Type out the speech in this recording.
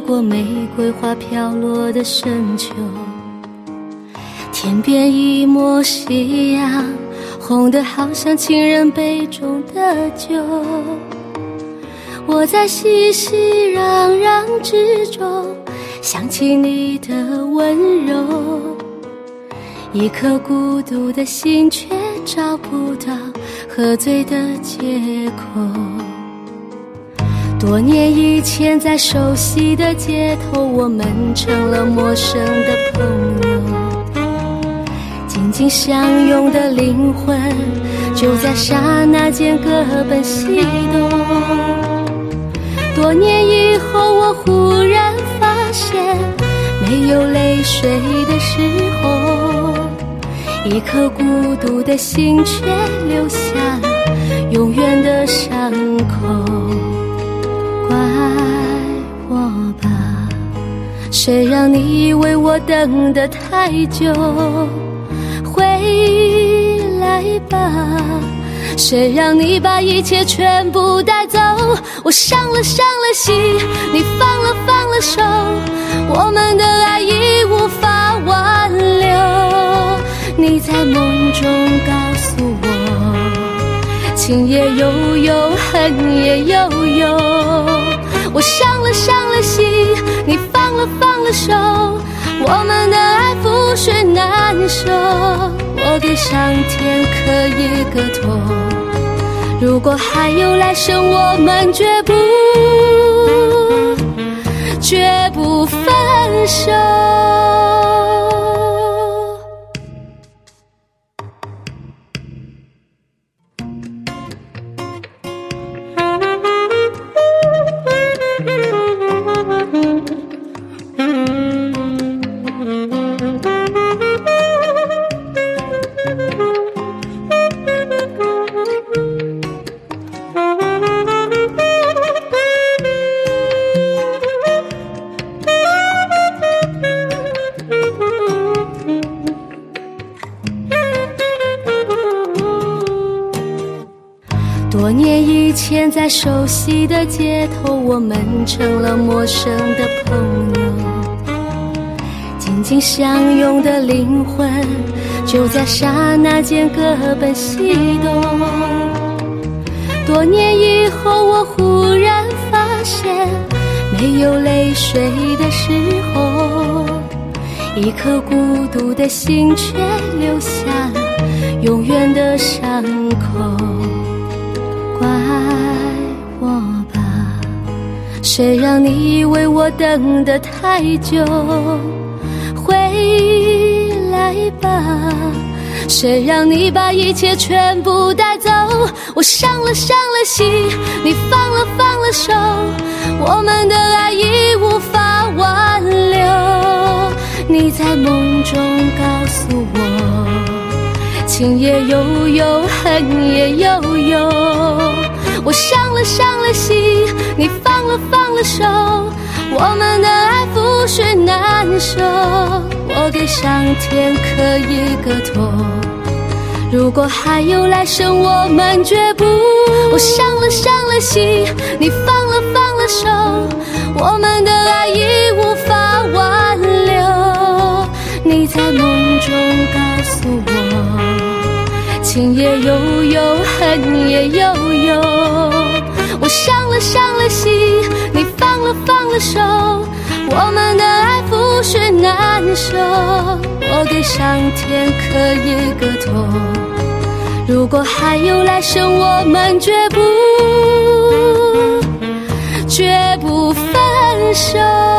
过玫瑰花飘落的深秋，天边一抹夕阳，红得好像情人杯中的酒。我在熙熙攘攘之中想起你的温柔，一颗孤独的心却找不到喝醉的借口。多年以前在熟悉的街头，我们成了陌生的朋友，紧紧相拥的灵魂就在刹那间各奔西东。多年以后我忽然发现，没有泪水的时候，一颗孤独的心却留下了永远的伤口。怪我吧，谁让你为我等得太久，回来吧，谁让你把一切全部带走。我伤了心，你放了手，我们的爱已无法挽留。你在梦中告诉我，情也悠悠，恨也悠悠。我伤了心，你放了手，我们的爱覆水难收。我给上天刻一个头，如果还有来生，我们绝不分手。多年以前在熟悉的街头，我们成了陌生的朋友，紧紧相拥的灵魂就在刹那间各奔西东。多年以后我忽然发现，没有泪水的时候，一颗孤独的心却留下了永远的伤口。怪我吧，谁让你为我等得太久，回来吧，谁让你把一切全部带走。我伤了心，你放了手，我们的爱已无法挽留。你在梦中告诉我，情也悠悠，恨也悠悠。我伤了心，你放了手，我们的爱覆水难收。我给上天刻一个头，如果还有来生，我们绝不。我伤了心，你放了手，我们的爱已无法挽留。你在梦中告诉我，情也悠悠，恨也悠悠。我伤了心，你放了手，我们的爱覆水难收。我给上天刻一个头，如果还有来生，我们绝不分手。